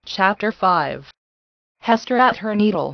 Chapter 5. Hester at her needle.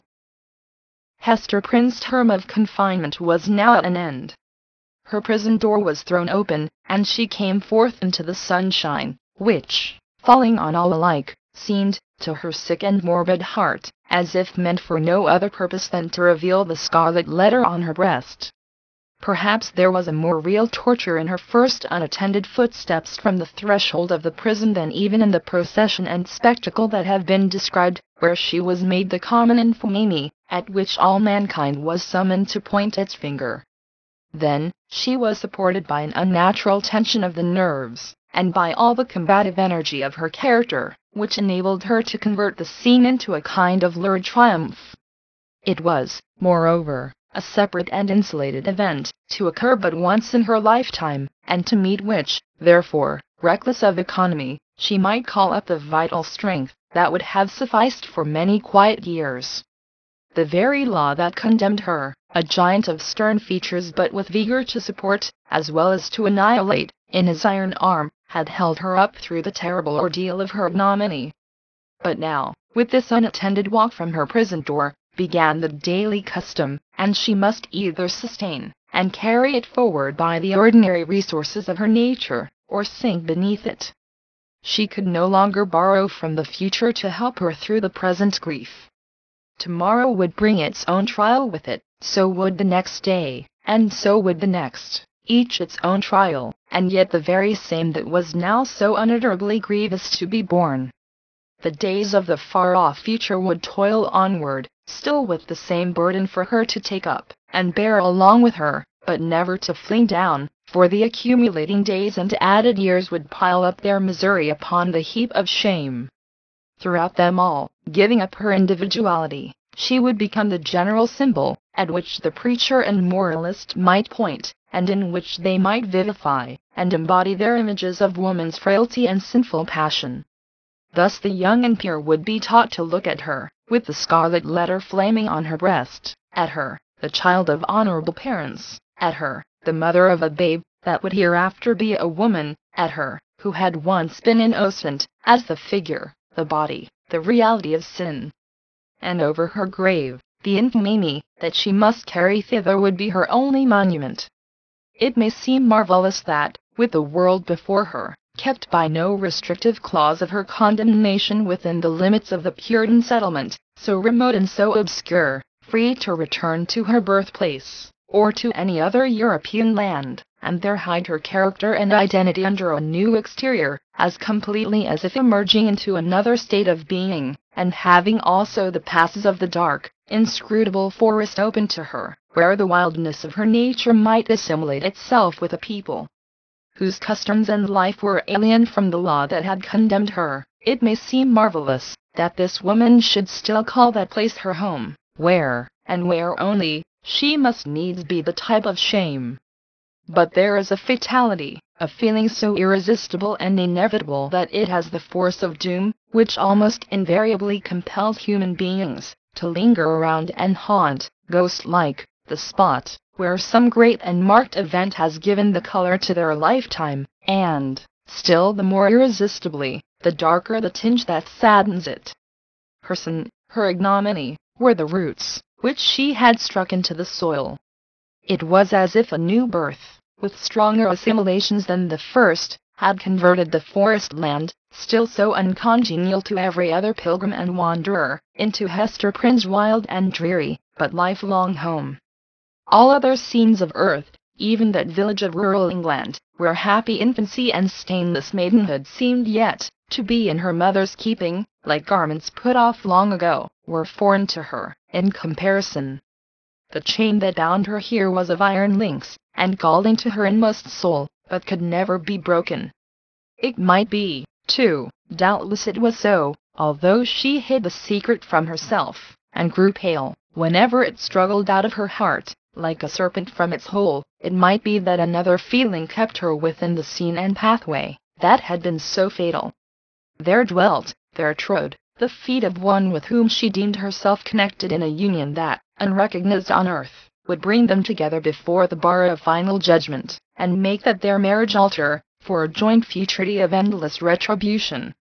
Hester Prynne's term of confinement was now at an end. Her prison door was thrown open, and she came forth into the sunshine, which, falling on all alike, seemed, to her sick and morbid heart, as if meant for no other purpose than to reveal the scarlet letter on her breast. Perhaps there was a more real torture in her first unattended footsteps from the threshold of the prison than even in the procession and spectacle that have been described, where she was made the common infamy, at which all mankind was summoned to point its finger. Then, she was supported by an unnatural tension of the nerves, and by all the combative energy of her character, which enabled her to convert the scene into a kind of lurid triumph. It was, moreover, a separate and insulated event, to occur but once in her lifetime, and to meet which, therefore, reckless of economy, she might call up the vital strength that would have sufficed for many quiet years. The very law that condemned her, a giant of stern features but with vigor to support, as well as to annihilate, in his iron arm, had held her up through the terrible ordeal of her ignominy. But now, with this unattended walk from her prison door, began the daily custom, and she must either sustain and carry it forward by the ordinary resources of her nature, or sink beneath it. She could no longer borrow from the future to help her through the present grief. Tomorrow would bring its own trial with it, so would the next day, and so would the next, each its own trial, and yet the very same that was now so unutterably grievous to be borne. The days of the far-off future would toil onward, still with the same burden for her to take up and bear along with her, but never to fling down, for the accumulating days and added years would pile up their misery upon the heap of shame. Throughout them all, giving up her individuality, she would become the general symbol, at which the preacher and moralist might point, and in which they might vivify and embody their images of woman's frailty and sinful passion. Thus the young and pure would be taught to look at her, with the scarlet letter flaming on her breast, at her, the child of honorable parents, at her, the mother of a babe that would hereafter be a woman, at her, who had once been innocent, as the figure, the body, the reality of sin. And over her grave, the infamy that she must carry thither would be her only monument. It may seem marvelous that, with the world before her, kept by no restrictive clause of her condemnation within the limits of the Puritan settlement, so remote and so obscure, free to return to her birthplace, or to any other European land, and there hide her character and identity under a new exterior, as completely as if emerging into another state of being, and having also the passes of the dark, inscrutable forest open to her, where the wildness of her nature might assimilate itself with a people whose customs and life were alien from the law that had condemned her. It may seem marvelous that this woman should still call that place her home, where, and where only, she must needs be the type of shame. But there is a fatality, a feeling so irresistible and inevitable that it has the force of doom, which almost invariably compels human beings to linger around and haunt, ghost-like, the spot where some great and marked event has given the color to their lifetime, and, still the more irresistibly, the darker the tinge that saddens it. Her sin, her ignominy, were the roots which she had struck into the soil. It was as if a new birth, with stronger assimilations than the first, had converted the forest land, still so uncongenial to every other pilgrim and wanderer, into Hester Prynne's wild and dreary, but lifelong home. All other scenes of earth, even that village of rural England, where happy infancy and stainless maidenhood seemed yet to be in her mother's keeping, like garments put off long ago, were foreign to her, in comparison. The chain that bound her here was of iron links, and galling to her inmost soul, but could never be broken. It might be, too, doubtless it was so, although she hid the secret from herself, and grew pale, whenever it struggled out of her heart, like a serpent from its hole. It might be that another feeling kept her within the scene and pathway that had been so fatal. There dwelt, there trod, the feet of one with whom she deemed herself connected in a union that, unrecognized on earth, would bring them together before the bar of final judgment, and make that their marriage altar, for a joint futurity of endless retribution.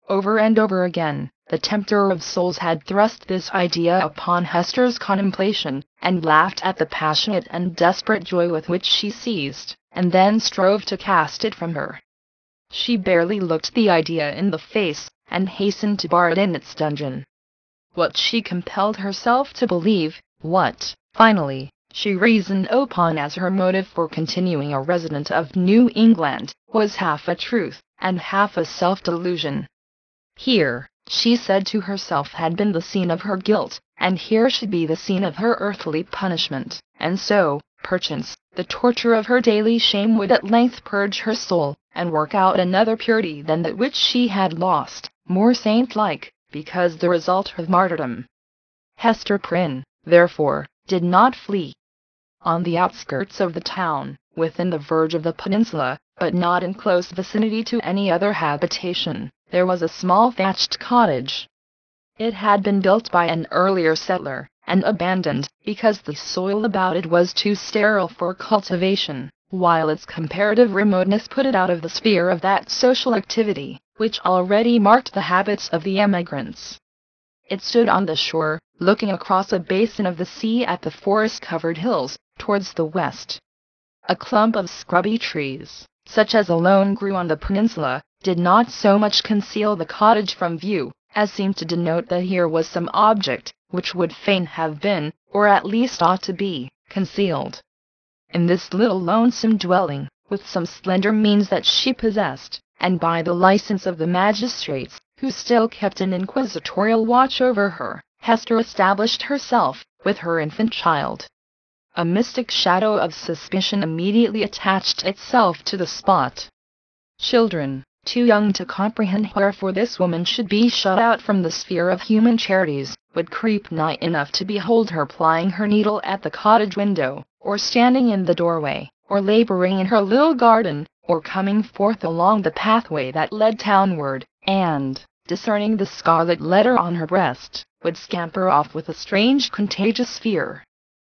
Over and over again, the tempter of souls had thrust this idea upon Hester's contemplation, and laughed at the passionate and desperate joy with which she seized, and then strove to cast it from her. She barely looked the idea in the face, and hastened to bar it in its dungeon. What she compelled herself to believe, what, finally, she reasoned upon as her motive for continuing a resident of New England, was half a truth, and half a self-delusion. Here, she said to herself, had been the scene of her guilt, and here should be the scene of her earthly punishment, and so, perchance, the torture of her daily shame would at length purge her soul, and work out another purity than that which she had lost, more saint-like, because the result of martyrdom. Hester Prynne, therefore, did not flee. On the outskirts of the town, within the verge of the peninsula, but not in close vicinity to any other habitation, there was a small thatched cottage. It had been built by an earlier settler, and abandoned, because the soil about it was too sterile for cultivation, while its comparative remoteness put it out of the sphere of that social activity which already marked the habits of the emigrants. It stood on the shore, looking across a basin of the sea at the forest-covered hills, towards the west. A clump of scrubby trees, such as alone grew on the peninsula, did not so much conceal the cottage from view, as seemed to denote that here was some object which would fain have been, or at least ought to be, concealed. In this little lonesome dwelling, with some slender means that she possessed, and by the license of the magistrates, who still kept an inquisitorial watch over her, Hester established herself, with her infant child. A mystic shadow of suspicion immediately attached itself to the spot. Children, too young to comprehend wherefore this woman should be shut out from the sphere of human charities, would creep nigh enough to behold her plying her needle at the cottage window, or standing in the doorway, or laboring in her little garden, or coming forth along the pathway that led townward, and, discerning the scarlet letter on her breast, would scamper off with a strange contagious fear.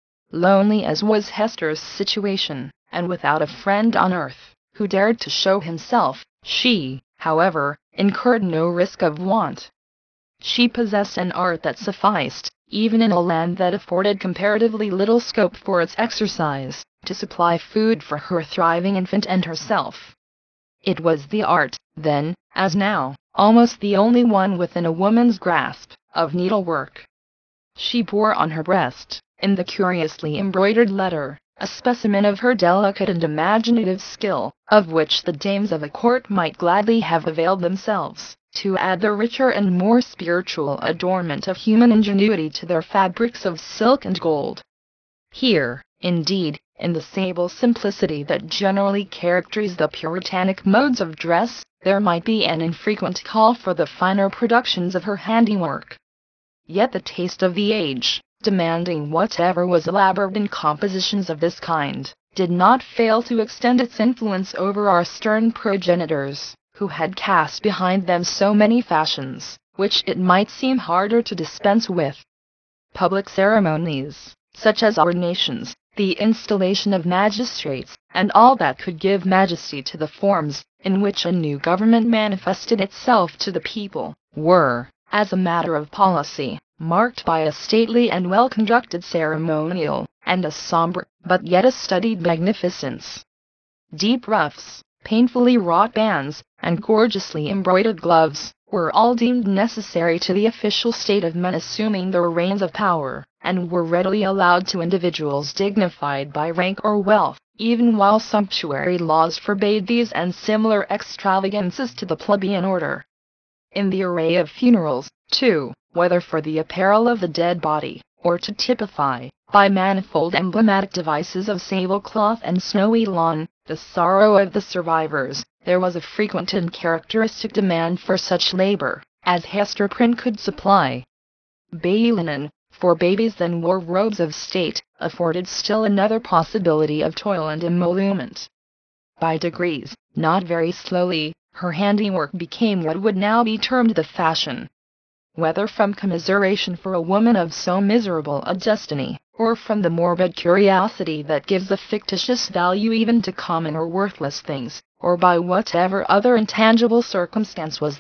Lonely as was Hester's situation, and without a friend on earth who dared to show himself, she, however, incurred no risk of want. She possessed an art that sufficed, even in a land that afforded comparatively little scope for its exercise, to supply food for her thriving infant and herself. It was the art, then, as now, almost the only one within a woman's grasp, of needlework. She bore on her breast, in the curiously embroidered letter, a specimen of her delicate and imaginative skill, of which the dames of a court might gladly have availed themselves, to add the richer and more spiritual adornment of human ingenuity to their fabrics of silk and gold. Here, indeed, in the sable simplicity that generally characterized the Puritanic modes of dress, there might be an infrequent call for the finer productions of her handiwork. Yet the taste of the age, demanding whatever was elaborate in compositions of this kind, did not fail to extend its influence over our stern progenitors, who had cast behind them so many fashions, which it might seem harder to dispense with. Public ceremonies, such as ordinations, the installation of magistrates, and all that could give majesty to the forms in which a new government manifested itself to the people, were, as a matter of policy, marked by a stately and well-conducted ceremonial, and a sombre, but yet a studied magnificence. Deep ruffs, painfully wrought bands, and gorgeously embroidered gloves, were all deemed necessary to the official state of men assuming the reins of power, and were readily allowed to individuals dignified by rank or wealth, even while sumptuary laws forbade these and similar extravagances to the plebeian order. In the array of funerals, too, whether for the apparel of the dead body, or to typify, by manifold emblematic devices of sable cloth and snowy lawn, the sorrow of the survivors, there was a frequent and characteristic demand for such labor as Hester Prynne could supply. Baby linen, for babies then wore robes of state, afforded still another possibility of toil and emolument. By degrees, not very slowly, her handiwork became what would now be termed the fashion. Whether from commiseration for a woman of so miserable a destiny, or from the morbid curiosity that gives a fictitious value even to common or worthless things, or by whatever other intangible circumstance was then,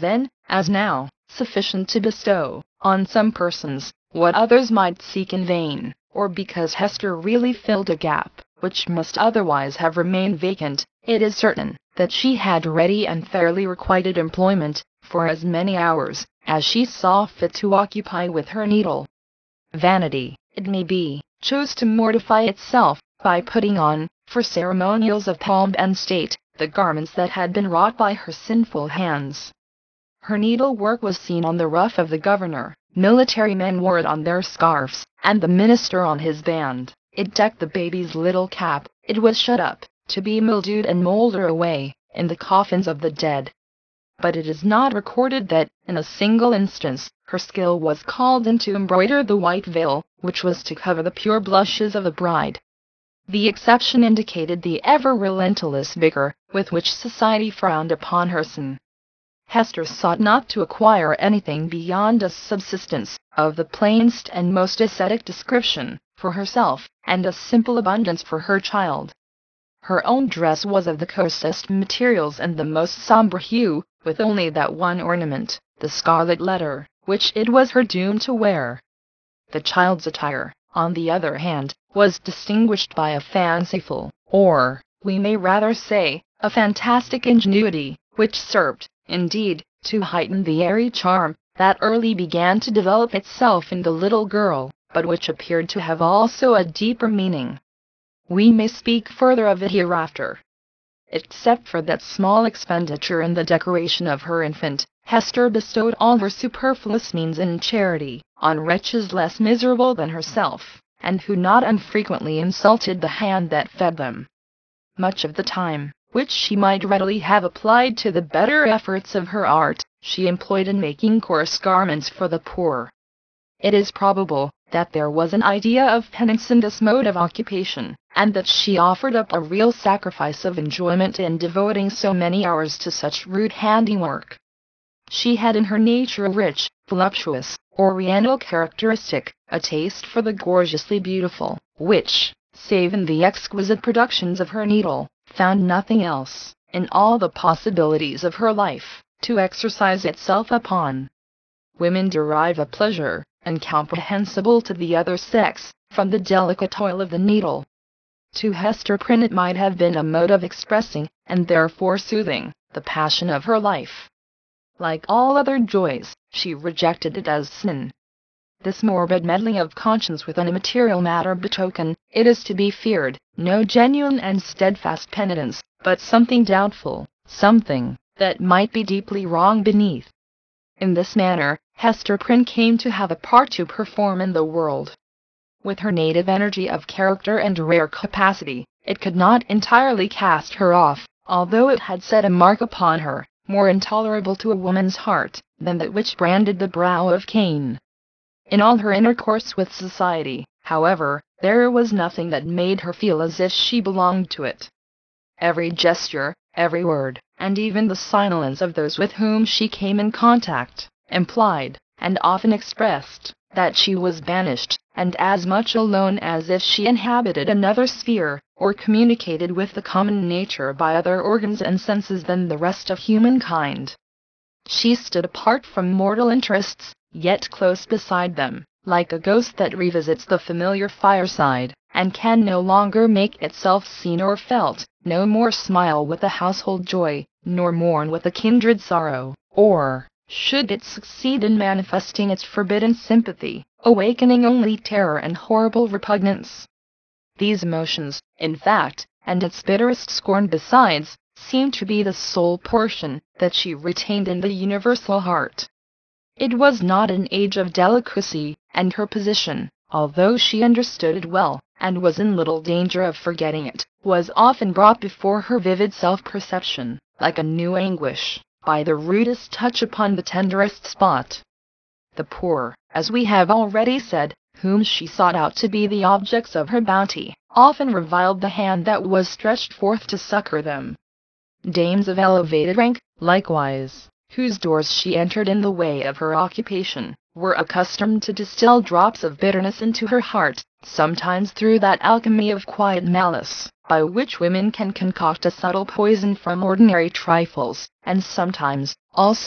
as now, sufficient to bestow on some persons what others might seek in vain, or because Hester really filled a gap which must otherwise have remained vacant. It is certain that she had ready and fairly requited employment for as many hours as she saw fit to occupy with her needle. Vanity, it may be, chose to mortify itself by putting on, for ceremonials of pomp and state, the garments that had been wrought by her sinful hands. Her needlework was seen on the ruff of the governor, military men wore it on their scarfs, and the minister on his band. It decked the baby's little cap. It was shut up, to be mildewed and molder away, in the coffins of the dead. But it is not recorded that, in a single instance, her skill was called in to embroider the white veil, which was to cover the pure blushes of the bride. The exception indicated the ever relentless vigor with which society frowned upon her sin. Hester sought not to acquire anything beyond a subsistence of the plainest and most ascetic description for herself, and a simple abundance for her child. Her own dress was of the coarsest materials and the most sombre hue, with only that one ornament, the scarlet letter, which it was her doom to wear. The child's attire, on the other hand, was distinguished by a fanciful, or, we may rather say, a fantastic ingenuity, which served, indeed, to heighten the airy charm that early began to develop itself in the little girl, but which appeared to have also a deeper meaning. We may speak further of it hereafter. Except for that small expenditure in the decoration of her infant, Hester bestowed all her superfluous means in charity, on wretches less miserable than herself, and who not unfrequently insulted the hand that fed them. Much of the time, which she might readily have applied to the better efforts of her art, she employed in making coarse garments for the poor. It is probable that there was an idea of penance in this mode of occupation, and that she offered up a real sacrifice of enjoyment in devoting so many hours to such rude handiwork. She had in her nature a rich, voluptuous, oriental characteristic, a taste for the gorgeously beautiful, which, save in the exquisite productions of her needle, found nothing else, in all the possibilities of her life, to exercise itself upon. Women derive a pleasure, incomprehensible to the other sex, from the delicate toil of the needle. To Hester Prynne it might have been a mode of expressing, and therefore soothing, the passion of her life. Like all other joys, she rejected it as sin. This morbid meddling of conscience with an immaterial matter betokened, it is to be feared, no genuine and steadfast penitence, but something doubtful, something that might be deeply wrong beneath. In this manner, Hester Prynne came to have a part to perform in the world. With her native energy of character and rare capacity, it could not entirely cast her off, although it had set a mark upon her, more intolerable to a woman's heart than that which branded the brow of Cain. In all her intercourse with society, however, there was nothing that made her feel as if she belonged to it. Every gesture, every word, and even the silence of those with whom she came in contact, implied, and often expressed, that she was banished, and as much alone as if she inhabited another sphere, or communicated with the common nature by other organs and senses than the rest of humankind. She stood apart from mortal interests, yet close beside them, like a ghost that revisits the familiar fireside, and can no longer make itself seen or felt, no more smile with a household joy, nor mourn with a kindred sorrow, or, should it succeed in manifesting its forbidden sympathy, awakening only terror and horrible repugnance. These emotions, in fact, and its bitterest scorn besides, seemed to be the sole portion that she retained in the universal heart. It was not an age of delicacy, and her position, although she understood it well, and was in little danger of forgetting it, was often brought before her vivid self-perception, like a new anguish, by the rudest touch upon the tenderest spot. The poor, as we have already said, whom she sought out to be the objects of her bounty, often reviled the hand that was stretched forth to succor them. Dames of elevated rank, likewise, whose doors she entered in the way of her occupation, were accustomed to distill drops of bitterness into her heart, sometimes through that alchemy of quiet malice, by which women can concoct a subtle poison from ordinary trifles, and sometimes, also,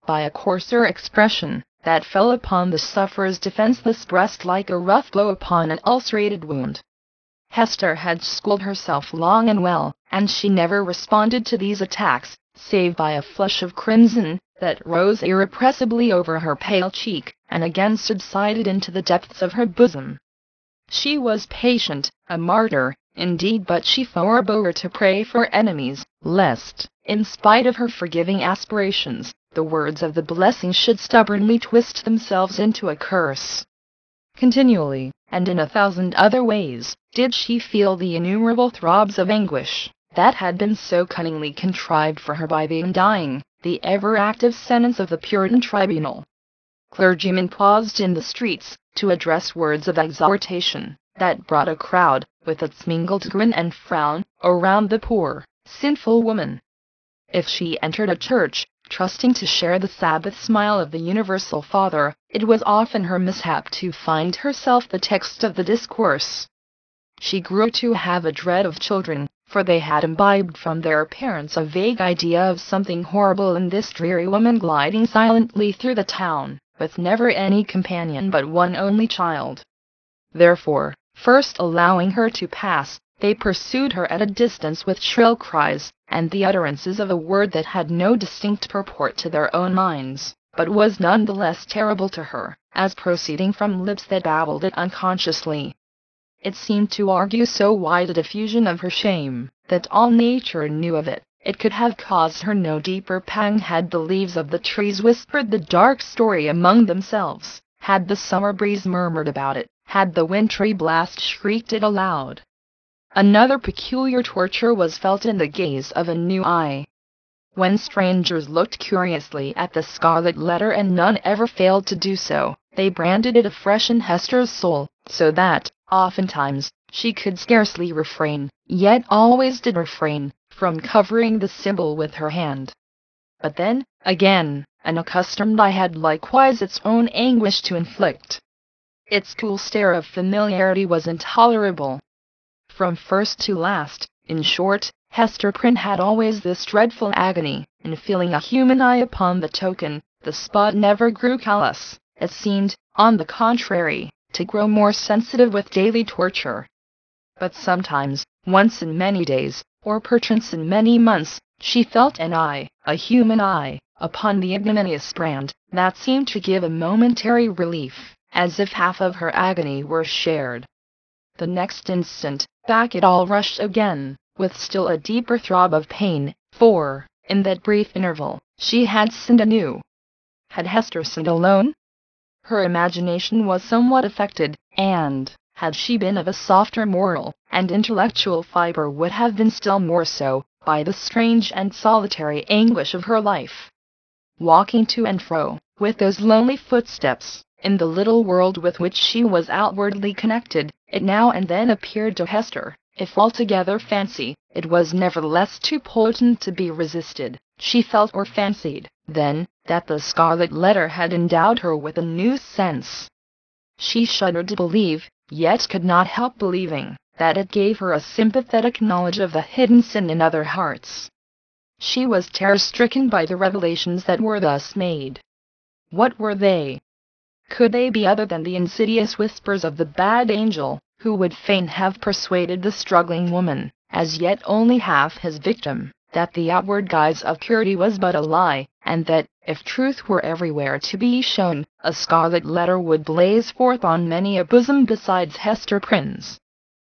by a coarser expression, that fell upon the sufferer's defenseless breast like a rough blow upon an ulcerated wound. Hester had schooled herself long and well, and she never responded to these attacks, save by a flush of crimson that rose irrepressibly over her pale cheek, and again subsided into the depths of her bosom. She was patient, a martyr, indeed, but she forebore to pray for enemies, lest, in spite of her forgiving aspirations, the words of the blessing should stubbornly twist themselves into a curse. Continually, and in 1,000 other ways, did she feel the innumerable throbs of anguish that had been so cunningly contrived for her by the undying, the ever-active sentence of the Puritan tribunal. Clergymen paused in the streets to address words of exhortation that brought a crowd, with its mingled grin and frown, around the poor, sinful woman. If she entered a church, trusting to share the Sabbath smile of the universal Father, it was often her mishap to find herself the text of the discourse. She grew to have a dread of children, for they had imbibed from their parents a vague idea of something horrible in this dreary woman gliding silently through the town, with never any companion but one only child. Therefore, first allowing her to pass, they pursued her at a distance with shrill cries, and the utterances of a word that had no distinct purport to their own minds, but was none the less terrible to her, as proceeding from lips that babbled it unconsciously. It seemed to argue so wide a diffusion of her shame, that all nature knew of it. It could have caused her no deeper pang had the leaves of the trees whispered the dark story among themselves, had the summer breeze murmured about it, had the wintry blast shrieked it aloud. Another peculiar torture was felt in the gaze of a new eye. When strangers looked curiously at the scarlet letter, and none ever failed to do so, they branded it afresh in Hester's soul, so that, oftentimes, she could scarcely refrain, yet always did refrain, from covering the symbol with her hand. But then, again, an accustomed eye had likewise its own anguish to inflict. Its cool stare of familiarity was intolerable. From first to last, in short, Hester Prynne had always this dreadful agony, in feeling a human eye upon the token. The spot never grew callous, it seemed, on the contrary, to grow more sensitive with daily torture. But sometimes, once in many days, or perchance in many months, she felt an eye, a human eye, upon the ignominious brand, that seemed to give a momentary relief, as if half of her agony were shared. The next instant, back it all rushed again, with still a deeper throb of pain, for, in that brief interval, she had sinned anew. Had Hester sinned alone? Her imagination was somewhat affected, and, had she been of a softer moral and intellectual fibre, would have been still more so, by the strange and solitary anguish of her life. Walking to and fro, with those lonely footsteps, in the little world with which she was outwardly connected, it now and then appeared to Hester, if altogether fancy, it was nevertheless too potent to be resisted. She felt or fancied, then, that the scarlet letter had endowed her with a new sense. She shuddered to believe, yet could not help believing, that it gave her a sympathetic knowledge of the hidden sin in other hearts. She was terror-stricken by the revelations that were thus made. What were they? Could they be other than the insidious whispers of the bad angel, who would fain have persuaded the struggling woman, as yet only half his victim, that the outward guise of purity was but a lie, and that, if truth were everywhere to be shown, a scarlet letter would blaze forth on many a bosom besides Hester Prynne's?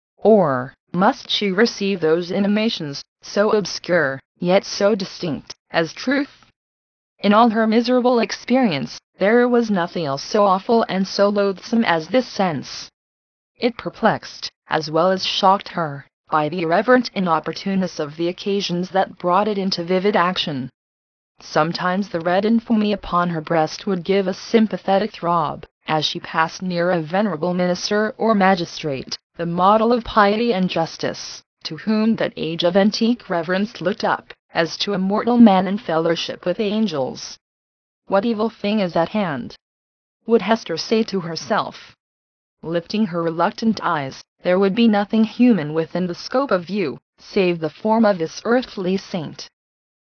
Or must she receive those intimations, so obscure, yet so distinct, as truth? In all her miserable experience, there was nothing else so awful and so loathsome as this sense. It perplexed, as well as shocked her, by the irreverent inopportuneness of the occasions that brought it into vivid action. Sometimes the red infamy upon her breast would give a sympathetic throb, as she passed near a venerable minister or magistrate, the model of piety and justice, to whom that age of antique reverence looked up, as to a mortal man in fellowship with angels. What evil thing is at hand? Would Hester say to herself. Lifting her reluctant eyes, there would be nothing human within the scope of view, save the form of this earthly saint.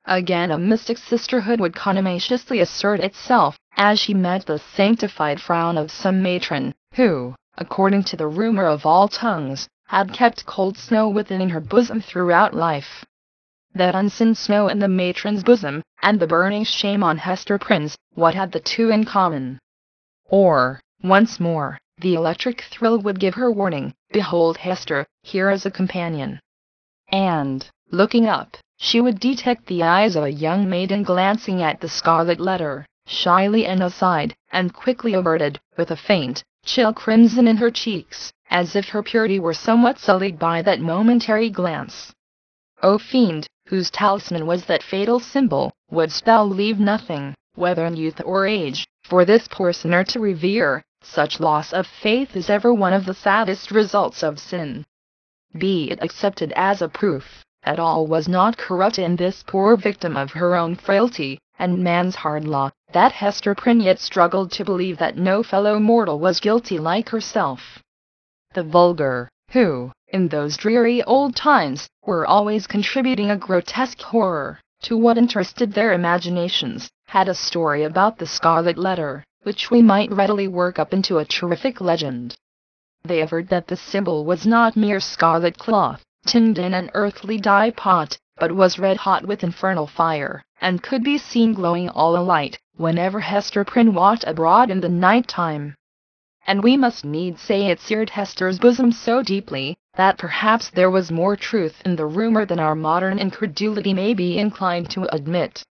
Again a mystic sisterhood would contumaciously assert itself, as she met the sanctified frown of some matron, who, according to the rumor of all tongues, had kept cold snow within her bosom throughout life. That unseen snow in the matron's bosom, and the burning shame on Hester Prynne, what had the two in common? Or, once more, the electric thrill would give her warning, "Behold Hester, here is a companion." And, looking up, she would detect the eyes of a young maiden glancing at the scarlet letter, shyly and aside, and quickly averted, with a faint, chill crimson in her cheeks, as if her purity were somewhat sullied by that momentary glance. O fiend, whose talisman was that fatal symbol, wouldst thou leave nothing, whether in youth or age, for this poor sinner to revere? Such loss of faith is ever one of the saddest results of sin. Be it accepted as a proof that all was not corrupt in this poor victim of her own frailty and man's hard law, that Hester Prynne yet struggled to believe that no fellow mortal was guilty like herself. The vulgar, who, in those dreary old times, were always contributing a grotesque horror to what interested their imaginations, had a story about the scarlet letter, which we might readily work up into a terrific legend. They averred that the symbol was not mere scarlet cloth, tinned in an earthly dye pot, but was red-hot with infernal fire, and could be seen glowing all alight, whenever Hester Prynne walked abroad in the night time. And we must needs say it seared Hester's bosom so deeply, that perhaps there was more truth in the rumor than our modern incredulity may be inclined to admit.